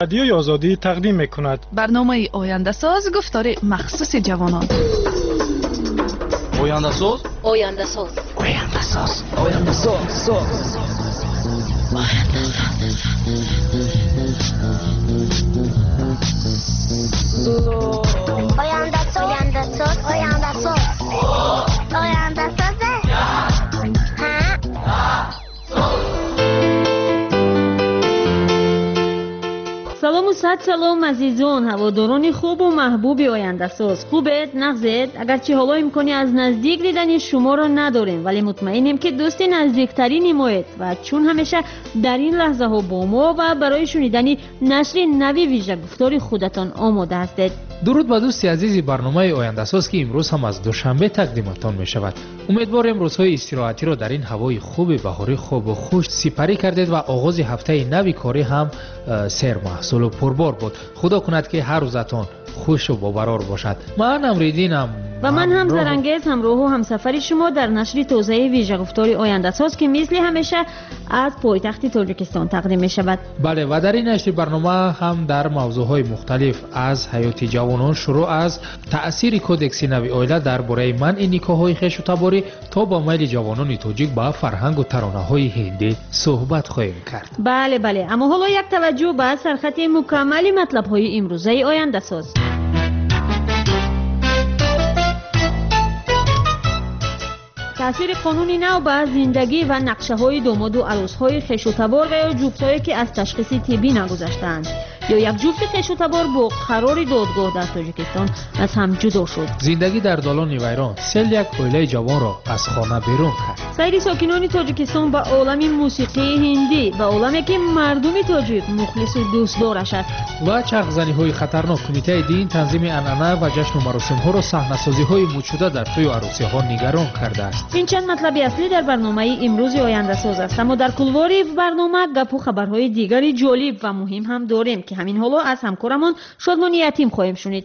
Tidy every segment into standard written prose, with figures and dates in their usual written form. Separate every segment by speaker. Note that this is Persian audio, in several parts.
Speaker 1: رادیوی آزادی تقدیم می‌کند
Speaker 2: برنامه آینده ساز گفتار مخصوص جوانان.
Speaker 3: آینده ساز
Speaker 4: آینده ساز
Speaker 3: آینده ساز آینده ساز
Speaker 5: سلام و صد سلام عزیزان، هواداران خوب و محبوب آینده ساز. خوبت؟ نغزت؟ اگرچه حالا امکانی از نزدیک دیدن شما را نداریم، ولی مطمئنیم که دوست نزدیکترین مایید و چون همیشه در این لحظه ها با ما و برای شنیدن نشر نوی ویژه گفتار خودتان آماده هستید.
Speaker 6: درود به دوستی عزیزی برنامه آینده ساز که امروز هم از دوشنبه تقدیمتان می شود. امیدوارم روزهای استراحتی را در این هوای خوب بهاری خوب و خوش سپری کردید و آغاز هفته نوی کاری هم سیر محصول و پربار بود. خدا کند که هر روزتان خوش و باقرار باشد. من امریدینم
Speaker 5: و من هم زرنگیز همراه و همسفر شما در نشر تازه ویژه گفتار آینده ساز که مثل همیشه از پایتخت تاجیکستان تقدیم می شود.
Speaker 6: بله، و در این نشر برنامه هم در موضوعهای مختلف از حیات جوانان شروع از تأثیر کودکس نوی عائله درباره منع نکاح‌های خویش و تباری تا با میل جوانان تاجیک به فرهنگ و ترانه‌های هندی صحبت خواهیم کرد.
Speaker 5: بله، اما حالا یک توجه به سرخط مکمل مطلب‌های امروزه آینده ساز. تأثیر قانونی نو بر زندگی و نقشه‌های داماد و عروس‌های خویش و تبار و یا جفت‌هایی که از تشخیص طبی نگذشتند یا یک جفت خویش و تبار با قرار دادگاه در تاجیکستان از هم جدا شد.
Speaker 6: زندگی در دالان ویران سیل یک عائله جوان را از خانه بیرون کرد.
Speaker 5: سایر ساکنان تاجیکستان به عالم موسیقی هندی و عالمی که مردم تاجیک مخلص و دوستدارش است
Speaker 6: و چرخزنی‌های خطرناک کمیته دین تنظیم عنعنه و جشن و مراسم‌ها را صحنه‌سازی‌های موجوده در توی عروسی‌ها نگران کرده است.
Speaker 5: این چند مطلب اصلی در برنامه امروز آینده ساز است، اما در کلواری برنامه گپ و خبرهای دیگری جالب و مهم هم داریم که همین حالا از همکارمان شادمان یتیم خواهیم شنید.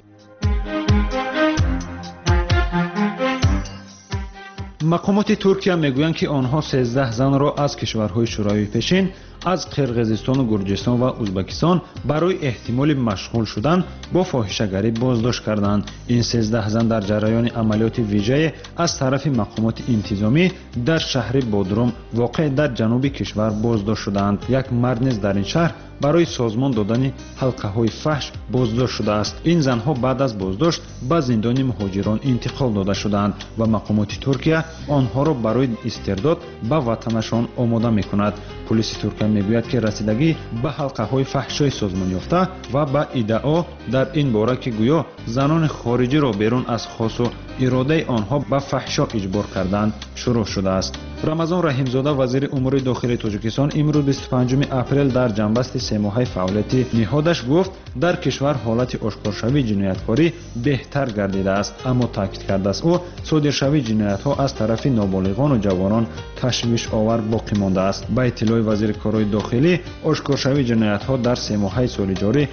Speaker 7: مقامات ترکیه میگویند که آنها 13 زن را از کشورهای شوروی پیشین از قرقیزستان و گرجستان و ازبکستان برای احتمال مشغول شدن با فاحشه‌گری بازداشت کردند. این 13 زن در جریان عملیات ویژه از طرف مقامات انتظامی در شهر بودروم واقع در جنوب کشور بازداشت شدند. یک مرد نیز در این شهر برای سازمان دادن حلقه‌های فحش بازداشت شده است. این زنها بعد از بازداشت به زندان مهاجران انتقال داده شدند و مقامات ترکیه آنها را برای استرداد به وطنشان آماده می‌کند. پلیس ترکیه میگوید که رسیدگی به حلقه‌های فحشای سازمان یافته و به ادعا در این باره که گویا زنان خارجی را بیرون از خواست و اراده آنها به فحشا اجبار کردند شروع شده است. رمضان رحیمزاده وزیر امور داخلی تاجیکستان امروز 25 اپریل در جنبست 3 ماهه فعالیت نهادش گفت در کشور حالت آشکارشوی جنایتکاری بهتر گردیده است، اما تاکید کرده است او صادرشوی جنایت‌ها از طرف نابالغان و جوانان تشویش آور باقی مانده است. با اطلاع وزیر کارهای داخلی آشکارشوی جنایت‌ها در 3 ماهه سال جاری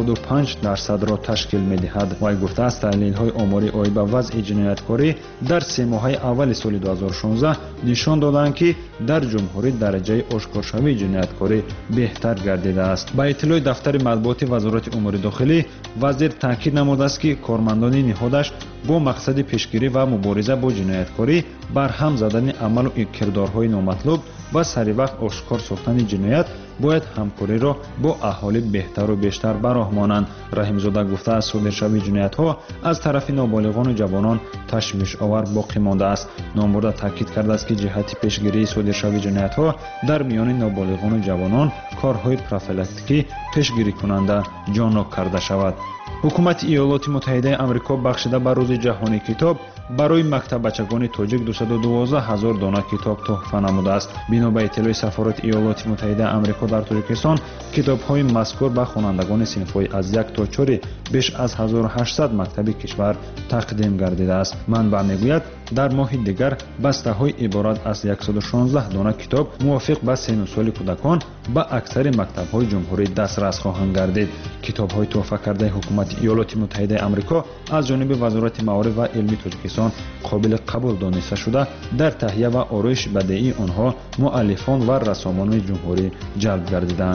Speaker 7: 95% را تشکیل می‌دهد. وی گفته است تحلیل‌های آماری آیب به وضع جنایتکاری در 3 ماهه اول سال 2016 نشان دادند که در جمهوری درجه آشکارشوی جنایتکاری بهتر گردیده است. با اطلاع دفتر مطبوعات وزارت امور داخلی وزیر تاکید نموده است که کارمندان نهادش با مقصد پیشگیری و مبارزه با جنایتکاری برهم زدن عمل و کردارهای نامطلوب و سریع وقت آشکار ساختن جنایت باید همکاری را با اهالی بهتر و بیشتر براهمانند. رحیمزاده گفته است صادرشوی جنایت‌ها از طرف نابالغان و جوانان تشویش آور باقی مانده است. نامبرده تاکید کرده است که جهت پیشگیری صادرشوی جنایت‌ها در میان نابالغان و جوانان کارهای پروفیلاکتیکی پیشگیری کننده جان کرده شود. حکومت ایالات متحده آمریکا بخشیده به روز جهانی کتاب برای مکتب بچگان تاجیک 212,000 دانه کتاب تحفه نموده است. بنا به اطلاع سفارت ایالات متحده آمریکا در تاجیکستان کتاب‌های مذکور به خوانندگان صنف‌های از 1 تا 4 بیش از 1800 مکتب کشور تقدیم گردیده است. منبع میگوید در ماه دیگر بسته‌های عبارت از 116 دانه کتاب موافق به سن و سال کودکان به اکثر مکتب‌های جمهوری دسترس خواهند گردید. کتاب‌های تحفه کرده حکومت ایالات متحده آمریکا از جانب وزارت معارف و علمی تاجیکستان قابل قبول دانسته شده در تهیه و آرایش بدیعی آنها مؤلفان و رسامان جمهوری جلب گردیدند.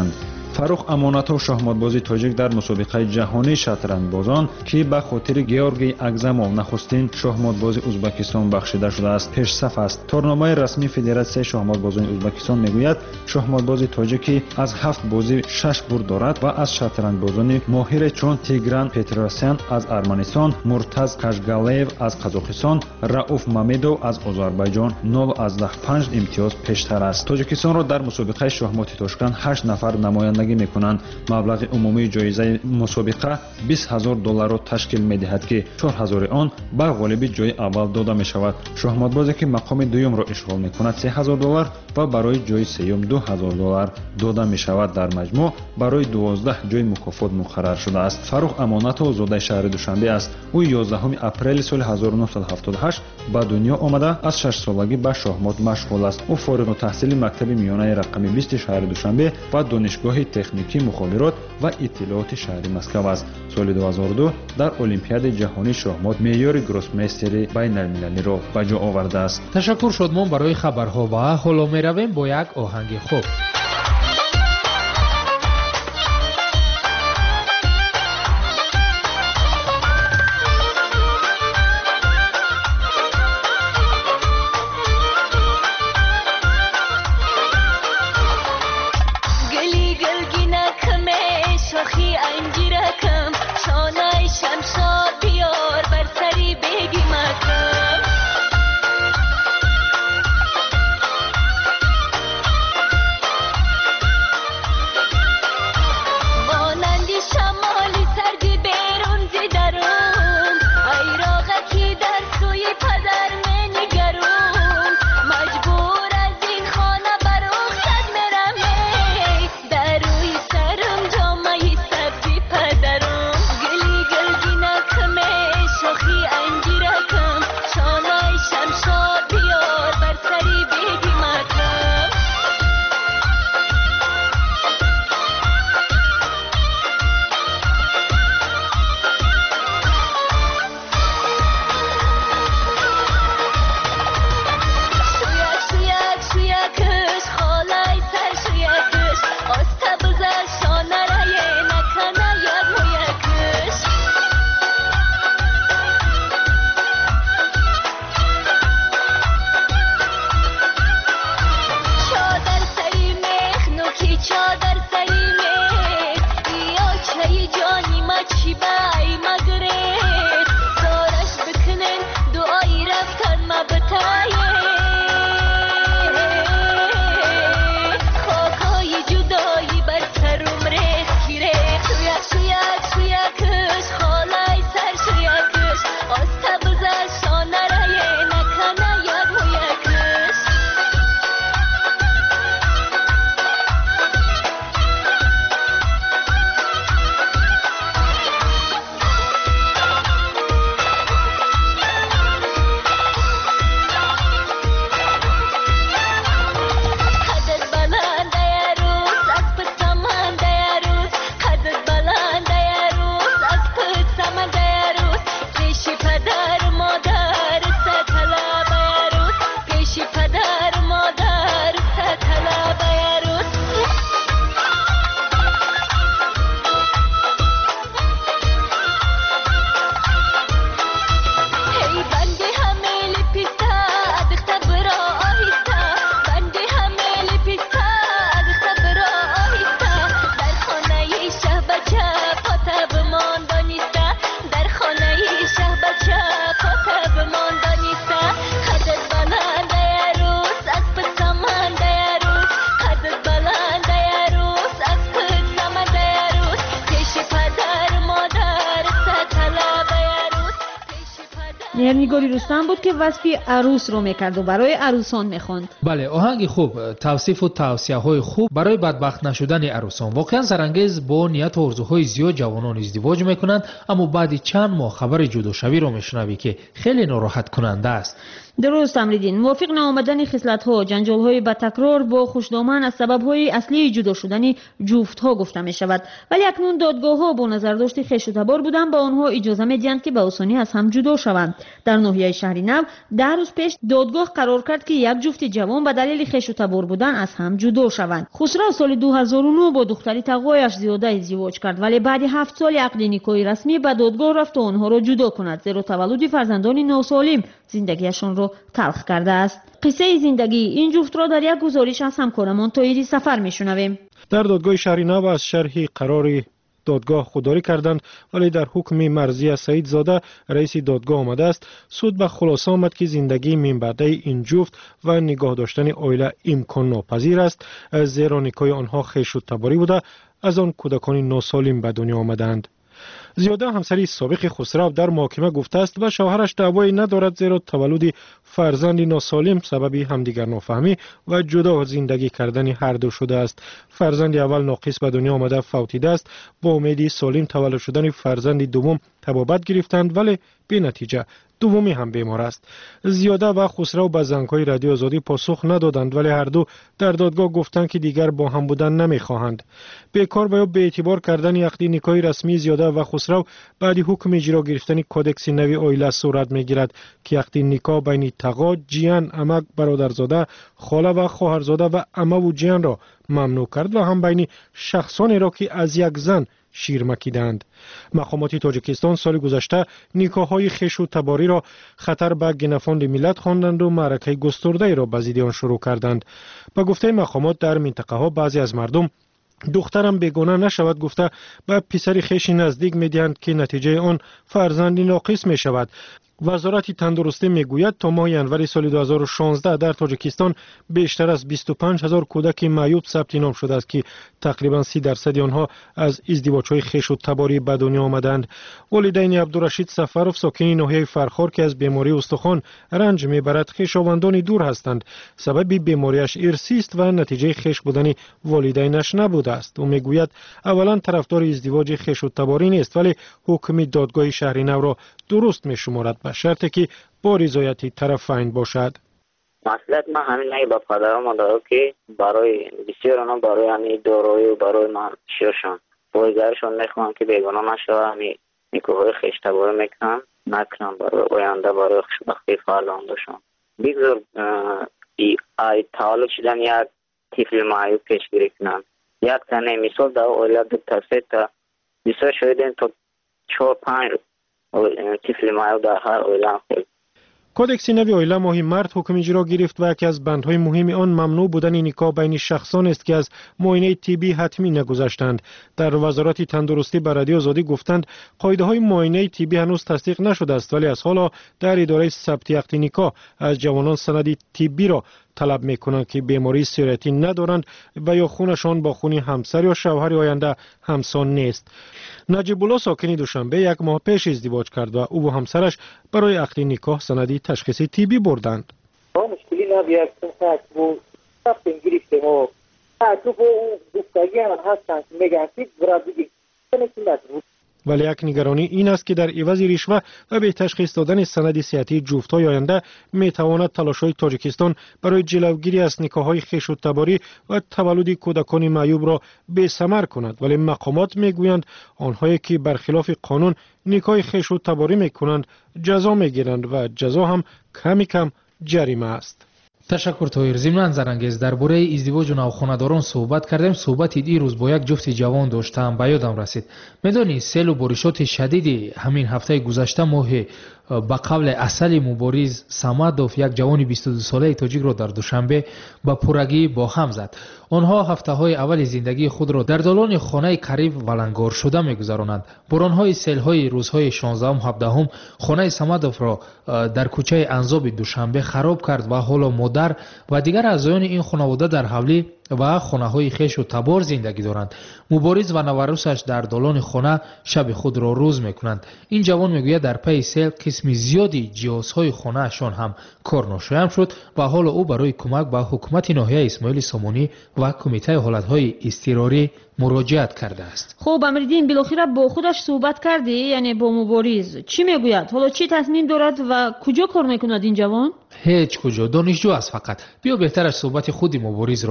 Speaker 7: фарух амонатов шахматбози тоҷик дар мусобиқаи ҷаҳонии шатрангбозон ки ба хотири георгий агзамов нахустин шахматбози ӯзбекистон бахшида шудааст пешсаф аст. торномаи расмии федератсияи шахматбозони ӯзбекистон мегӯяд шахматбози тоҷикӣ аз 7 бозӣ 6 бурд дорад ва аз шатрангбозони моҳире чун Тигран Петросян аз Арманистон, Муртаз Кашгалеев аз Қазоқистон, Рауф Мамедов аз Озарбайҷон 0.5 имтиёз пештар аст. тоҷикистонро дар мусобиқаи шахмоти Тошканд 8 нафар намояндагӣ мекунанд. маблағи умумии ҷоизаи мусобиқа $20,000 ташкил медиҳад ки 4,000 он ба ғолиби ҷои аввал дода мешавад. шахматбозе ки мақоми дуюмро ишғол мекунад $3,000 ва барои ҷои сеюм $2,000 дода мешавад. дар маҷмӯъ барои 12 ҷои мукофот муқаррар шудааст. фарух амонатов зодаи шаҳри душанбе аст. ӯ 11 апрели соли 1978 ба дунё омада аз 6 солагӣ ба шахмот машғул аст. ӯ фориғутаҳсили мактаби миёнаи рақами 20 шаҳри душанбе ва донишгоҳи техникии мухобирот ва иттилооти шаҳри Москав аст. соли 2002 дар олимпиадаи ҷаҳонии шахмот меъёри гроссмейстери байналмилалиро ба ҷо овардааст.
Speaker 6: ташаккур шодмон барои хабарҳо ва ҳоло меравем бо як оҳанги хуб.
Speaker 5: مهرنگاری رستم بود که وصفی عروس رو میکرد و برای عروسان میخوند.
Speaker 6: بله آهنگ خوب، توصیف و توصیه‌های خوب برای بدبخت نشدن عروسان. واقعا سرانگیز با نیت و آرزوهای زیاد جوانان ازدواج میکنند، اما بعد چند ماه خبر جداشوی رو میشنوی که خیلی ناراحت کننده است.
Speaker 5: درست امریدین. موافق نآمدن خصلت‌ها، جنجال‌های با تکرار با خوشدامن از سبب‌های اصلی جدا شدن جفت‌ها گفته می‌شود، ولی اکنون دادگاه‌ها با نظرداشت خویش و تبار بودن با آنها اجازه می‌دهند که به آسانی از هم جدا شوند. در ناحیه شهری نو 10 روز پیش دادگاه قرار کرد که یک جفت جوان به دلیل خویش و تبار بودن از هم جدا شوند. خسرو سال 2009 با دختری تقوایش زیاده ازدواج کرد، ولی بعد 7 سال عقد نکاحی رسمی به دادگاه رفت و آنها را جدا کند، زیرا تولد فرزندان ناسالم زندگیشان را تلخ کرده است. قصه زندگی این جفت را در یک گزارش از همکارمان طاهری سفر میشنویم.
Speaker 1: در دادگاه شهری نو از شرح قرار دادگاه خودداری کردند، ولی در حکم مرضیه سعید زاده رئیس دادگاه آمده است سود به خلاصه آمد که زندگی من بعده این جفت و نگاه داشتن عائله امکان ناپذیر است، زیرا نکاح آنها خویش و تباری بوده از آن کودکان ناسالم به دنیا آمدند. زیاده همسری سابق خسرو در محاکمه گفته است و شوهرش دعوایی ندارد، زیرا تولد فرزند ناسالم سبب همدیگر نافهمی و جدا زندگی کردن هر دو شده است. فرزند اول ناقص به دنیا آمده فوتیده است. با امید سالم تولد شدن فرزند دوم تبابت گرفتند، ولی بی نتیجه. دومی هم بیمار است. زیاده و خسرو به زنگ‌های رادیو آزادی پاسخ ندادند، ولی هر دو در دادگاه گفتند که دیگر با هم بودن نمی‌خواهند. بیکار و به اعتبار کردن عقد نکاحی رسمی زیاده و خسرو بعد حکم اجرا گرفتن کودکس نوی عائله صورت می‌گیرد که عقد نکاح بین تقا، جیان، عمک، برادرزاده، خاله و خواهرزاده و عمه و جیان را ممنوع کرد و هم بین شخصانی را که از یک زن شیر مکیدند. مقامات تاجیکستان سال گذشته نکاح‌های خویش و تباری را خطر به گنفاند ملت خواندند و معرکه گسترده را به ضد آن شروع کردند. به گفته مقامات در منطقه ها بعضی از مردم دخترم بیگانه نشود گفته به پسر خویش نزدیک می‌دهند که نتیجه آن فرزندی ناقص می‌شود. وزارت تندرستی میگوید تا ماه ینور سال 2016 در تاجیکستان بیشتر از 25,000 کودک معیوب ثبت نام شده است که تقریبا 30% آنها از ازدواج‌های خویش و تباری به دنیا آمدند. والدین عبدالرشید سفرов ساکن ناحیه فرخار که از بیماری استخوان رنج میبرد خویشاوندان دور هستند. سبب بیماریش ارثی است و نتیجه خویش بودن والدینش نبوده است. او میگوید اولا طرفدار ازدواج خویش و تباری نیست، ولی حکم دادگاه شهری نو را درست میشمارد به شرطی که با رضایت طرفین باشد.
Speaker 4: مسئله ما همین نگه با پدر و مادر که برای بسیار آنها برای همین دارایی و برای من شیرشان بایگرشان میخوان که بیگانه نشوه، همین نکاحهای خویش تباری میکنن نکنن برای آینده برای خوشبختی فرزندشان. بگذار ای تولد شدن یک طفل معیوب پیشگیری کنن. یک تنه مثال در عائله دو تا سه تا بسیار شدن تا 4-5 طفل معیوب در هر عائله خود.
Speaker 1: کودکس نوی عائله ماه مارس حکم اجرا گرفت و یکی از بندهای مهم آن ممنوع بودن نکاح بین شخصان است که از معاینه طبی حتمی نگذشتند. در وزارت تندرستی به رادیو آزادی گفتند قاعده های معاینه طبی هنوز تصدیق نشده است، ولی از حالا در اداره ثبت عقد نکاح از جوانان سند طبی را طلب میکنند که بیماری سیرتی ندارند و یا خونشان با خون همسر یا شوهر آینده همسان نیست. نجیب الله ساکن دوشنبه یک ماه پیش ازدواج کرد و او و همسرش برای عقد نکاح سند تشخیصی طبی بردند.
Speaker 8: مشکلی نبیاد کنسک بود رفتیم گرفتیم و تو با اون دوستگی هم هستن که میگن که برای بگیم
Speaker 1: ولی یک نگرانی این است که در عوض رشوه و به تشخیص دادن سند صحتی جفت‌های آینده میتواند تلاش‌های تاجیکستان برای جلوگیری از نکاح‌های خویش و تباری و تولد کودکان معیوب را بی‌ثمر کند. ولی مقامات میگویند آنهایی که برخلاف قانون نکاح خویش و تباری میکنند جزا میگیرند و جزا هم کمی کم جریمه است.
Speaker 6: تشکر طاهر. ضمناً زرانگیز درباره ازدواج و نوخانه‌داران صحبت کردیم. صحبت دیروز با یک جفت جوان داشتم، به یادم رسید. میدونی سیل و بارشات شدید همین هفته گذشته ماه به قول اصل مبارز سمدوف یک جوان 22 ساله تاجیک را در دوشنبه به پرگی با هم زد. آنها هفته‌های اول زندگی خود را در دالان خانه قریب ولنگار شده می‌گذرانند. باران‌های سیل‌های روزهای 16 و 17 خانه سمدوف را در کوچه انزاب دوشنبه خراب کرد و حالا مادر و دیگر اعضایان این خانواده در حولی و خانه‌های خویش و تبار زندگی دارند. مبارز و نوروسش در دالان خانه شب خود را روز می‌کنند. این جوان میگوید در پی سیل قسم زیادی جهازهای خانه‌شان هم کار ناشایم شد و حالا او برای کمک به حکومت ناحیه اسماعیل سامونی و کمیته حالت‌های اضطراری مراجعت کرده است.
Speaker 5: خب امیرالدین بالاخره با خودش صحبت کردی، یعنی با مبارز چی میگوید؟ حالا چی تصمیم دارد و کجا کار میکند این جوان؟
Speaker 6: هیچ کجا، دانشجو است فقط. بیا بهتر از صحبت خود مبارز را گوش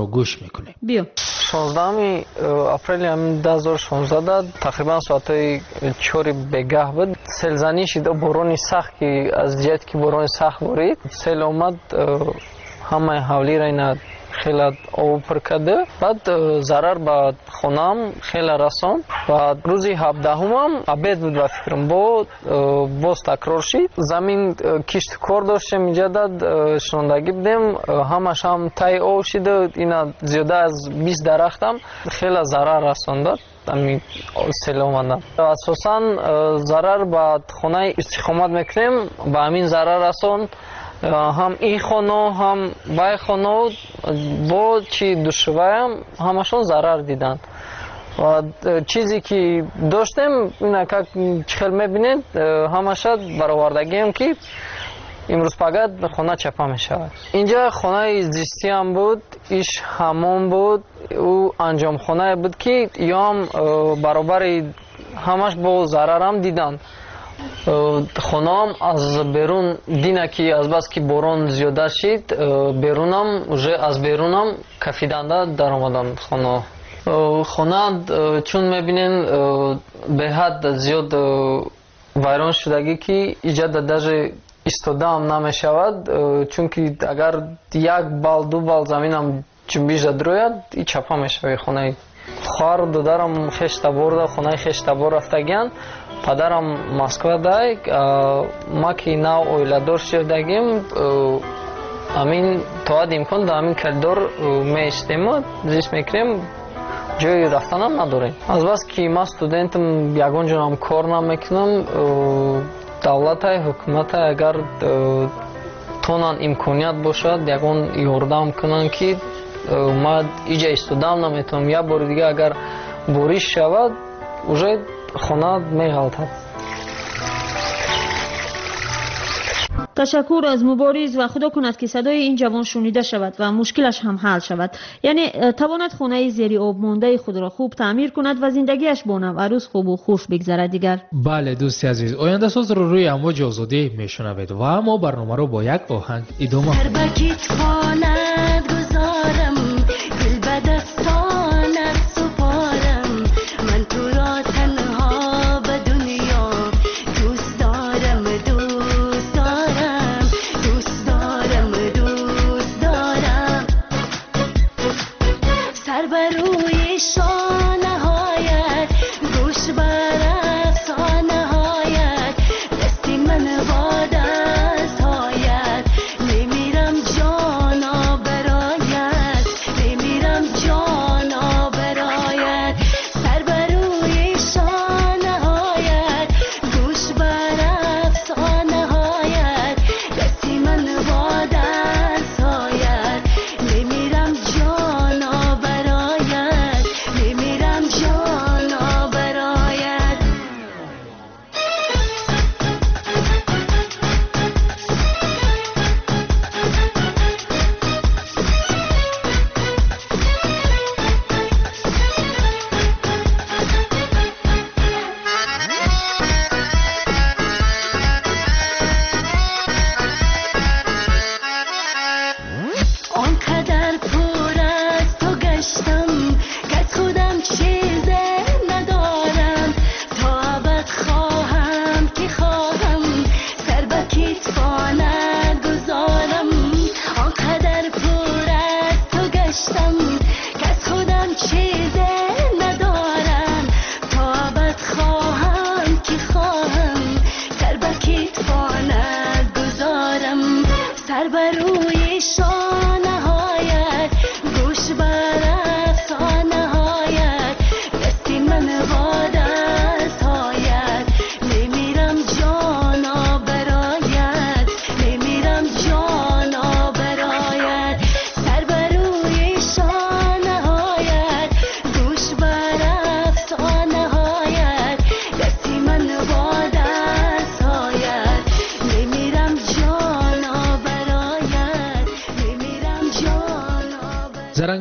Speaker 6: میکنیم.
Speaker 5: بیا
Speaker 9: 16 اپریل 2016 تقریبا ساعت 4 بگه بود. سیلزنی شد، باران سخت که از جهت که باران سخت بارید، سیل اومد همه حولی را اینا خیلی آب پر کرده. بعد ضرر به خونم خیلی رسان. و روزی 17 هم عبید بود و فکرم باز تکرار شد. زمین کشت کار داشتیم اینجا داد شنوندگی بدیم، همش هم تای آب شده. اینا زیاده از 20 درختم خیلی ضرر رسان داد. همین سیل اومدن اساساً ضرر به خونه استقامت میکنیم، به همین ضرر رسان. هم این خانه هم بای خانه با چی دوشوایم همشون ضرر دیدن. و چیزی که داشتیم اینا که چخل میبینید همش برآوردگی هم که امروز فقط خانه چپا میشود. اینجا خانه زیستی هم بود، ایش همون بود، او انجام خانه بود که یا هم برابر همش با ضرر هم دیدن. خونام از بیرون دینه که از بس که باران زیاده شد بیرونم از بیرونم کفیدنده در آمدن خونه چون میبینین به حد زیاد ویران شدگی که ایجاد درجه ایستاده هم نمیشود، چون که اگر یک بال دو بال زمین هم جنبیش دروید ای چپا میشود. خونه خواهر دادرم خشت برده، خونه خشت بر رفتگیان. پدرم مسکو دای، ما که نو اویلادور شدگیم امین تواد امکان دا امین کردور میشتیم زیست میکریم، جای رفتنم نداریم. از بس که ما استودنتم یگان جانم کار نمیکنم، دولت های حکومت های اگر تونن امکانیت باشد یگان یاردم کنن که ما ایجا استودم نمیتونم، یا بار دیگه اگر بوریش شود уже خانه میغلطد.
Speaker 5: تشکر از مبارز و خدا کند که صدای این جوان شنیده شود و مشکلش هم حل شود. یعنی تواند خانه زیر آب مانده خود را خوب تعمیر کند و زندگیش با نو عروس خوب و خوش بگذرد دیگر.
Speaker 6: بله دوستی عزیز، آینده ساز رو روی امواج آزادی میشنوید و اما برنامه رو با یک آهنگ ادامه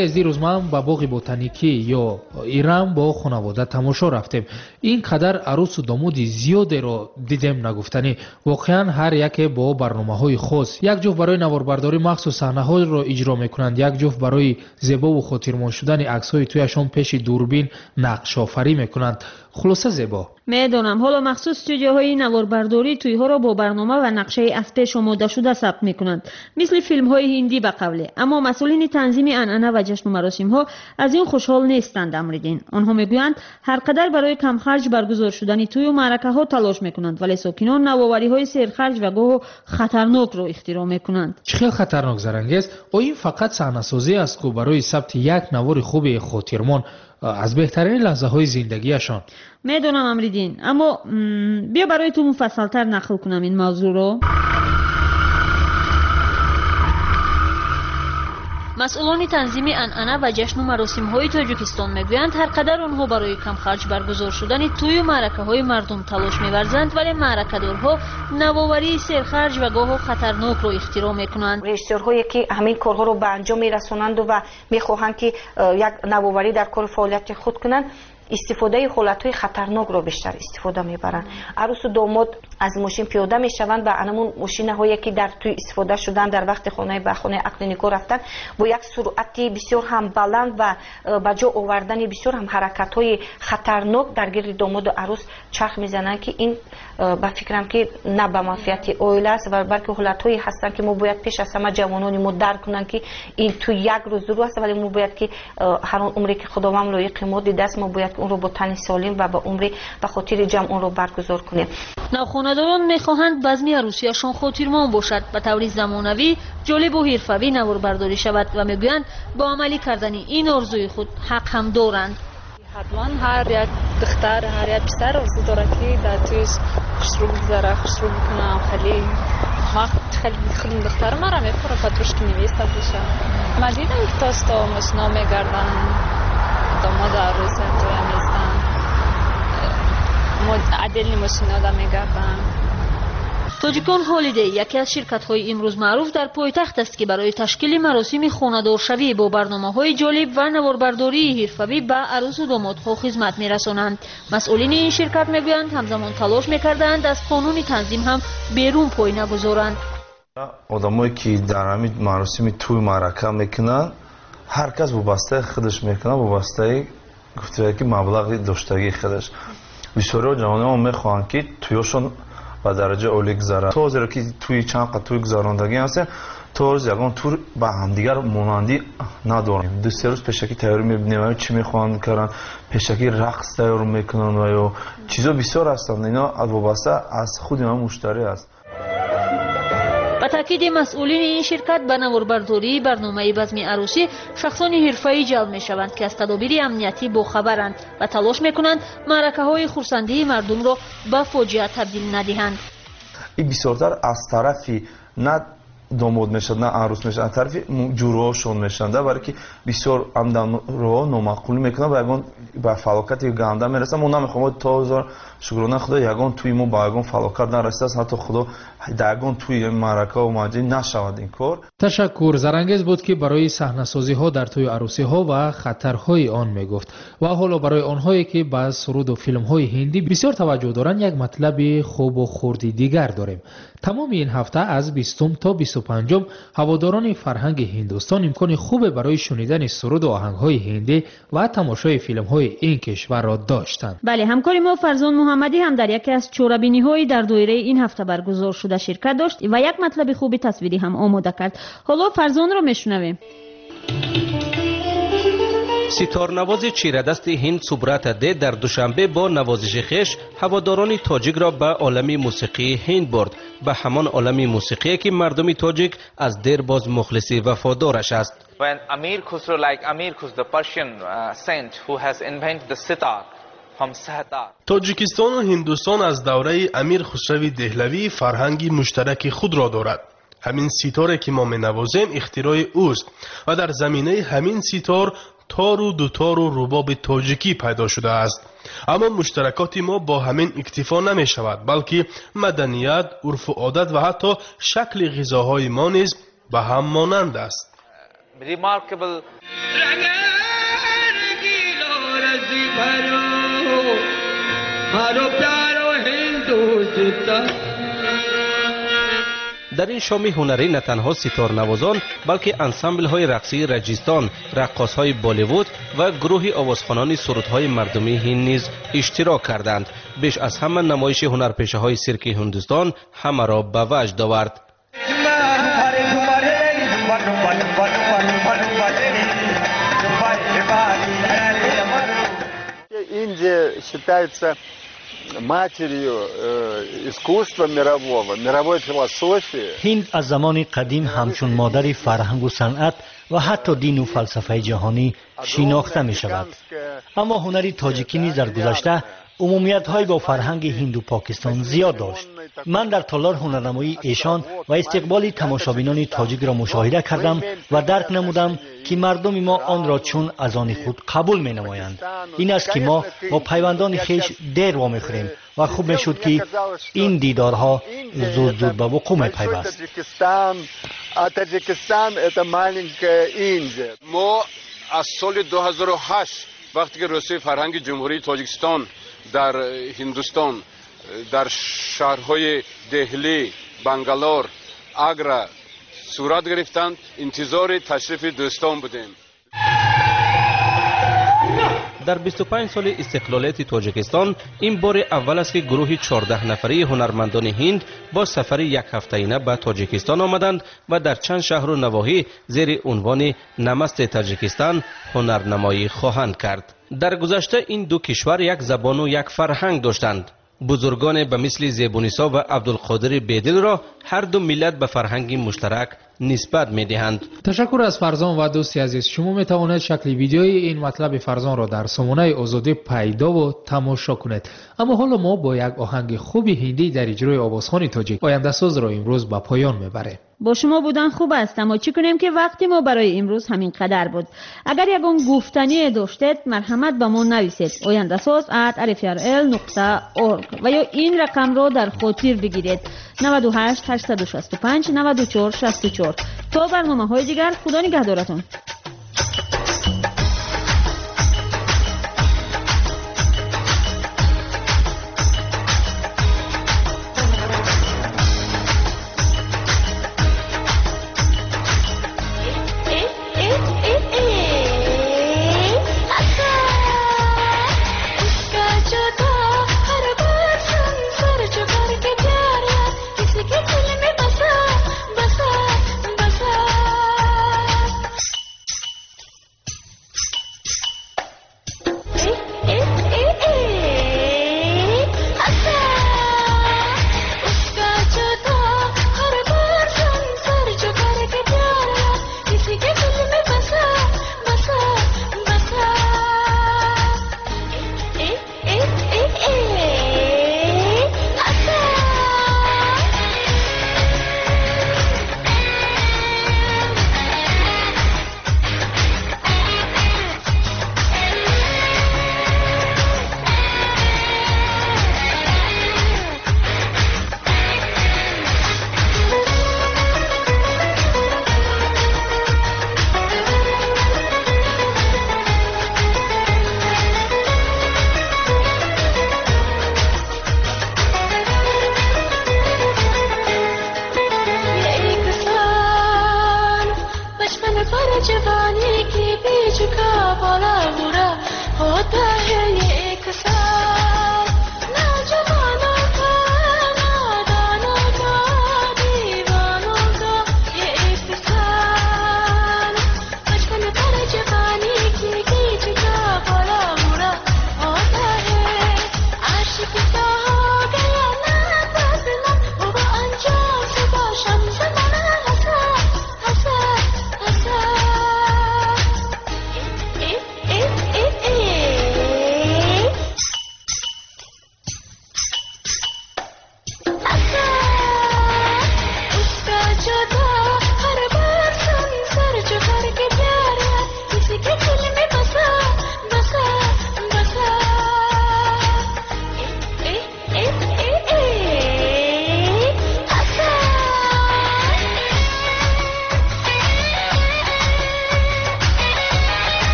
Speaker 6: زرنگز دیروز ما با باغ بوتانیکی یا ایران با خانواده تماشا رفتیم. این قدر عروس و داماد زیادی رو دیدیم نگفتنی. واقعا هر یک با برنامه‌های خاص، یک جفت برای نواربرداری مخصوص صحنه‌ها رو اجرا میکنند، یک جفت برای زیبا و خاطرمان شدن عکس‌های تویشان پیش دوربین نقش آفرینی میکنند. خلاصه زیبا.
Speaker 5: میدونم حالا مخصوص استودیوهای نواربرداری تویها را با برنامه و نقشه از پیش آماده شده ثبت میکنند، مثل فیلم‌های هندی به قوله. اما مسئولین تنظیم عنعنه و جشن و مراسم‌ها از این خوشحال نیستند. امریدین آنها میگویند هر قدر برای کم خرج برگزار شدن توی و معرکه‌ها تلاش میکنند، ولی ساکنان نوآوری‌های سرخرج و گاه خطرناک را اختراع میکنند.
Speaker 6: چه خطرناک زرنگز؟ این فقط صحنه‌سازی است که برای ثبت یک نوار خوب خاطرمان از بهترین لحظه های زندگیشان.
Speaker 5: میدونم امریدین، اما بیا برای تو مفصلتر نقل کنم این موضوع رو. مسئولان تنظیم عنعنه و جشن و مراسم‌های تاجیکستان میگویند هر قدر آنها برای کم خرج برگزار شدن توی و معرکه‌های مردم تلاش می‌ورزند، ولی معرکه‌دارها نوآوری سرخرج و گاه خطرناک را اختراع می‌کنند.
Speaker 10: رژیسورهایی که همین کارها رو به انجام می‌رسانند و می‌خواهند که یک نوآوری در کار فعالیت خود کنند، استفاده حالت‌های خطرناک رو بیشتر استفاده می‌برند. عروس و داماد از ماشین پیاده می‌شوند و همون ماشین‌هایی که در توی استفاده شدن در وقت خانه به خانه عقد نکاح رفتن با یک سرعتی بسیار هم بلند و با جا آوردن بسیار هم حرکت‌های خطرناک در گرد داماد و عروس چرخ می‌زنند که این با فکرم که نه به منفعت عائله است و بلکه حالت‌هایی هستند که ما باید پیش از همه جوانان ما درک کنند که این تو یک روز ضرور است، ولی ما باید که هر آن عمری که خداوند لایق ما دیده است ما باید اون رو با تن سالم و با عمری به خاطر جمع اون رو برگزار کنیم.
Speaker 5: نوخانه‌داران می‌خواهند بزم عروسیشان خاطرمان باشد، به طور زمانوی، جالب و حرفه‌ای نواربرداری شود و میگویند با عملی کردن این آرزوی خود حق هم دارند.
Speaker 11: حتما هر یک دختر هر یک پسر آرزو داره که در تویش خوشرو بگذاره، خوشرو بکنه. خیلی دختر مرا میپره پتروش که نویسته بشه. من دیدم که تاستا ماشینا میگردن داماد عروس توی میستن عدل ماشینا دا میگردن.
Speaker 5: تاجیکان هالیدی یکی از شرکت‌های امروز معروف در پایتخت است که برای تشکیل مراسم خانه‌دارشوی با برنامه‌های جالب و نواربرداری حرفه‌ای به عروس و دامادها خدمت می‌رسانند. مسئولین این شرکت می‌گویند همزمان تلاش می‌کردند از قانون تنظیم هم بیرون پای نگذارند.
Speaker 12: آدمایی که در همین مراسم توی معرکه میکنن هر کس وابسته خودش میکنه، وابسته گفته که مبلغ داشتگی خودش. بسیاری جوانان میخوان که تویشون و درجه عالی گذاره. تو زیرا که توی چند قطع توی گذراندگی هستن تو یگان تور با همدیگر مانندی نداریم. دو سه روز پیشکی تیاری میبینیم چی میخوان کردن، پیشکی رقص تیار میکنن و یا چیزا بسیار هستن. اینا وابسته از خود ما مشتری است.
Speaker 5: با تاکید مسئولین این شرکت به نواربرداری برنامه بزم عروسی شخصان حرفه‌ای جلب می‌شوند که از تدابیر امنیتی باخبرند و تلاش می‌کنند معرکه‌های خرسندی مردم را به فاجعه تبدیل ندهند.
Speaker 12: این بسیارتر از طرفی نه داماد میشد نه عروس میشد، از طرفی جوروهاشون میشنده، برای که بسیار عمدن رو نامعقول میکنن و یگان به فلاکت گنده میرسن. ما نمیخوام تا هزار شکرانه خدا یگان توی ما با یگان فلاکت نرسیده است، حتی خدا یگان توی معرکه و ماجرا نشود این کار.
Speaker 6: تشکر. زرنگز بود که برای صحنه‌سازی ها در توی عروسی ها و خطرهای آن میگفت. و حالا برای آنهایی که با سرود و فیلم های هندی بسیار توجه دارند یک مطلب خوب و خردی دیگر داریم. تمام این هفته از 20 تا 25 هواداران فرهنگ هندوستان امکان خوب برای شنیدن سرود و آهنگ های هندی و تماشای فیلم های این کشور را داشتند.
Speaker 5: بله، همکار ما فرزان محمدی هم در یکی از چوربینی های در دایره این هفته برگزار شده شرکت داشت و یک مطلب خوبی تصویری هم آماده کرد. حالا فرزان را میشنویم.
Speaker 13: ستارنواز چیردست هند سبرات ده در دوشنبه با نوازش خویش هواداران تاجیک را به عالم موسیقی هند برد، به همان عالم موسیقی که مردم تاجیک از دیر باز مخلص وفادارش است.
Speaker 14: When Amir Khusro, like Amir Khus, the Persian saint who has invented the sitar from Sahtar.
Speaker 15: تاجیکستان و هندوستان از دوره امیر خسرو دهلوی فرهنگی مشترک خود را دارد. همین سیتاری که ما می‌نوازیم اختراع اوست و در زمینه همین سیتار تار و دوتار و رباب تاجیکی پیدا شده است. اما مشترکات ما با همین اکتفا نمی شود، بلکه مدنیت، عرف و عادت و حتی شکل غذاهای ما نیز به هم مانند است.
Speaker 14: remarkable
Speaker 13: در این شام هنری نه تنها سیتار نوازان بلکه انسامبل های رقصی رجستان، رقاص های بالیوود و گروه آوازخوانان سرودهای مردمی هند نیز اشتراک کردند. بیش از همه نمایش هنرپیشه های سیرک هندوستان همه را به وجد آورد.
Speaker 16: Индия считается матерью искусства мирового, мировой философии.
Speaker 17: هند از زمان قدیم همچون مادر فرهنگ و صنعت و حتی دین و فلسفه جهانی شناخته می شود. اما هنری تاجیکی نیز در گذشته عمومیت‌های با فرهنگ هند و پاکستان زیاد داشت. من در تالار هنرنمایی ایشان و استقبال تماشابینان تاجیک را مشاهده کردم و درک نمودم که مردم ما آن را چون از آن خود قبول می نمایند. این است که ما با پیوندان خیش دیر وا می‌خوریم و خوب میشد که این دیدارها زود زود به وقوع می‌پیوست.
Speaker 18: ما از سال 2008 وقتی که رسوی فرهنگ جمهوری تاجیکستان در هندوستان در شهرهای دهلی، بنگلور، آگرا صورت گرفتند، انتظار تشریف دوستان بودیم.
Speaker 13: در 25 سال استقلالیت تاجیکستان این بار اول است که گروه 14 نفری هنرمندان هند با سفر یک هفته‌ایانه به تاجیکستان آمدند و در چند شهر و نواحی زیر عنوان نمست تاجیکستان هنرنمایی خواهند کرد. در گذشته این دو کشور یک زبان و یک فرهنگ داشتند. بزرگان به مثل زیبونیسا و عبدالقادر بیدل را هر دو ملت به فرهنگ مشترک نسبت می‌دهند.
Speaker 6: تشکر از فرزان و دوستی عزیز. شما می‌توانید شکل ویدیوی این مطلب فرزان را در سامانه آزادی پیدا و تماشا کنید. اما حالا ما با یک آهنگ خوبی هندی در اجرای آوازخوان تاجیک آینده ساز را امروز به پایان می‌بریم.
Speaker 5: با شما بودن خوب است، اما چی کنیم که وقتی ما برای امروز همین قدر بود. اگر یگان گفتنی داشتید مرحمت به ما نویسید oyandasaz@rfrl.org و یا این رقم را در خاطر بگیرید 98 865 94 64. تا برنامه‌های دیگر خدا نگهدارتون.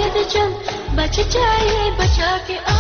Speaker 19: جان بچه چای بچه که